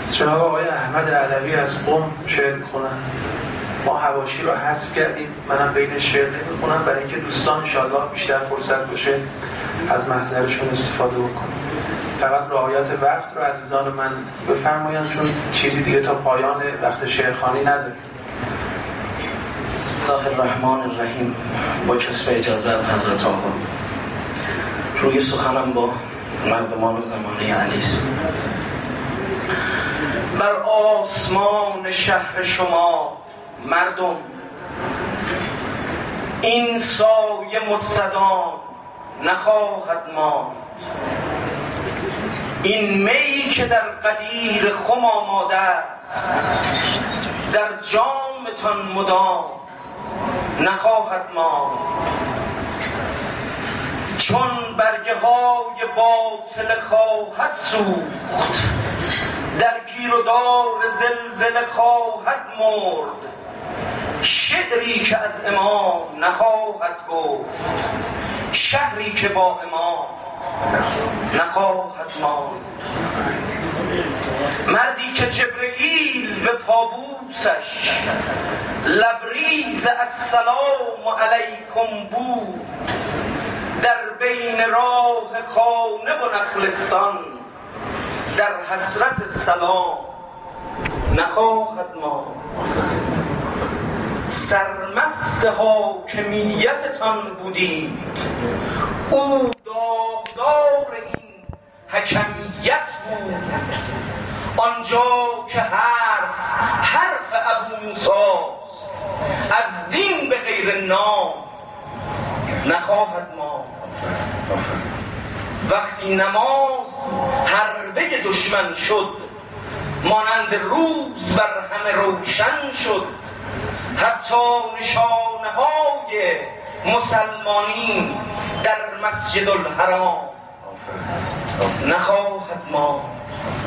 جناب آقای احمد علوی از قم شعر میخونن. ما حواشی رو حذف کردیم، منم بین شعر نمیخونم برای اینکه دوستان انشاءالله بیشتر فرصت باشه از محضرشون استفاده بکنیم. فقط رعایت وقت رو عزیزان من بفرمایند چون چیزی دیگه تا پایان وقت شعرخوانی نداره. بسم الله الرحمن الرحیم. با کسب اجازه از حضرت آقا روی سخنم با مردمان زمانه علی است. بر آسمان شهر شما مردم این سایه مستدام نخواهد ماند. این می که در قدیر خم آماده است در جامتان مدام نخواهد ماند. چون برگه های باطل خواهد سوخت در گیر و دار زلزله خواهد مرد. شعری که از امام نخواهد گفت شهری که با امام نخواهد ماند. مردی که جبرئیل به پابوسش لبریز السلام علیکم بود در بین راه خانه و نخلستان در حسرت سلام نخواهد ماند. سرمست حاکمیتتان بودید او داغدار این حکمیت بود. آنجا که حرف ابو موسیٰ از دین به غیر نام نخواهد ماند. وقتی نماز حربه دشمن شد مانند روز بر همه روشن شد. حتی نشانه های مسلمانی در مسجد الحرام نخواهد ماند.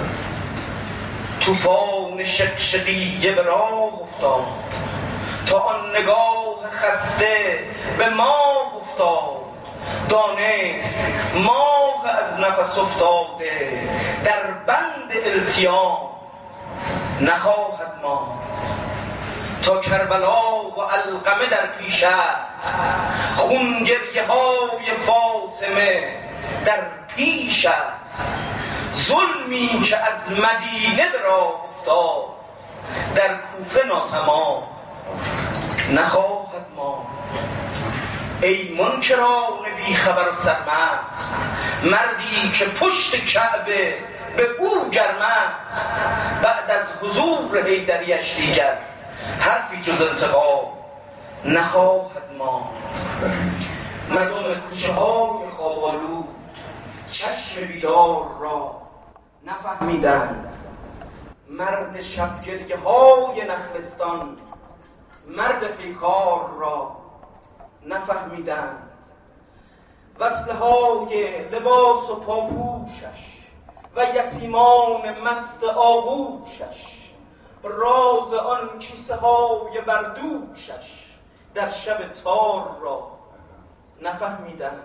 طوفان شقشقیه به راه افتاد تا آن نگاه خسته به ماه افتاد. دانست ماه از نفس افتاده در بند التیام نخواهد ماند. تا کربلا و علقمه در پیش است خون گریه های فاطمه در پیش است. ظلمی که از مدینه به راه افتاد در کوفه ناتمام نخواهد ماند. ای منکران بی خبر و سرمست مردی که پشت کعبه به او گرم است. بعد از حضور حیدریش دیگر حرفی جز انتقام نخواهد ماند. مردم کوچه های خواب‌آلود چشم بیدار را نفهمیدند. مرد شبگریه های نخلستان مرد پیکار را نفهمیدند. وصله های لباس و پاپوشش و یتیمان مست آغوشش راز آن کیسه های بردوشش در شب تار را نفهمیدند.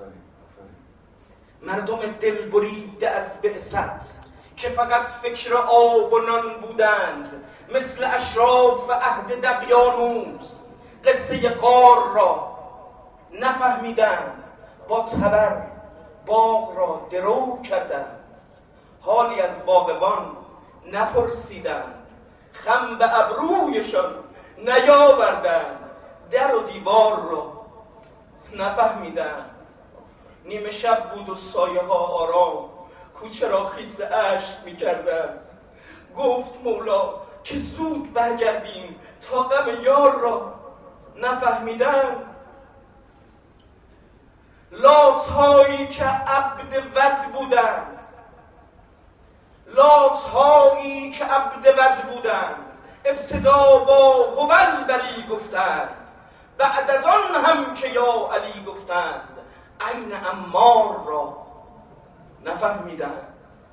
مردم دل بریده از بعثت که فقط فکر آب و نان بودند مثل اشراف عهد دقیانوس قصه غار را نفهمیدند. با تبر باغ را درو کردند. حالی از باغبان نپرسیدند. خم به ابرویشان نیاوردند. در و دیوار را نفهمیدند. نیمه شب بود و سایه ها آرام کوچه را خیز اشک می‌کردند. گفت مولا که زود برگردیم تا غم یار را نفهمیدند. لات‌هایی که عبد ود بودند لات‌هایی که عبد ود بودند ابتدا با هبل بلی گفتند. بعد از آن هم که یا علی گفتند عین عمار را نفهمیدند.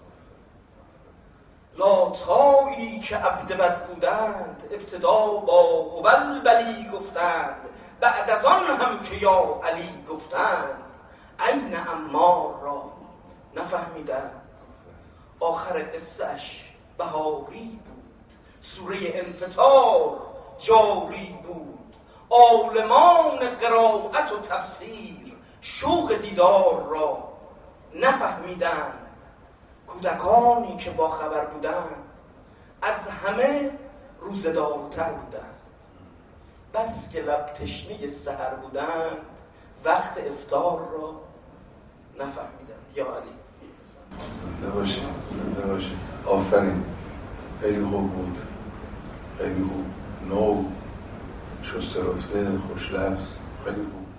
لات‌هایی که عبد ود بودند ابتدا با هبل بلی گفتند. بعد از آن هم که یا علی گفتند عین عمار را نفهمیدند. آخر قصه‌اش بهاری بود، سوره انفطار جاری بود. عالمان قرائت و تفسیر شوق دیدار را نفهمیدند. کودکانی که با خبر بودند از همه روزه‌دارتر بودند. بس که لب تشنه سحر بودند وقت افطار را نفهمیدند. یا علی زنده باشید. آفرین، خیلی خوب بود، خیلی خوب، نو، شسته رفته، خوش لفظ، خیلی خوب.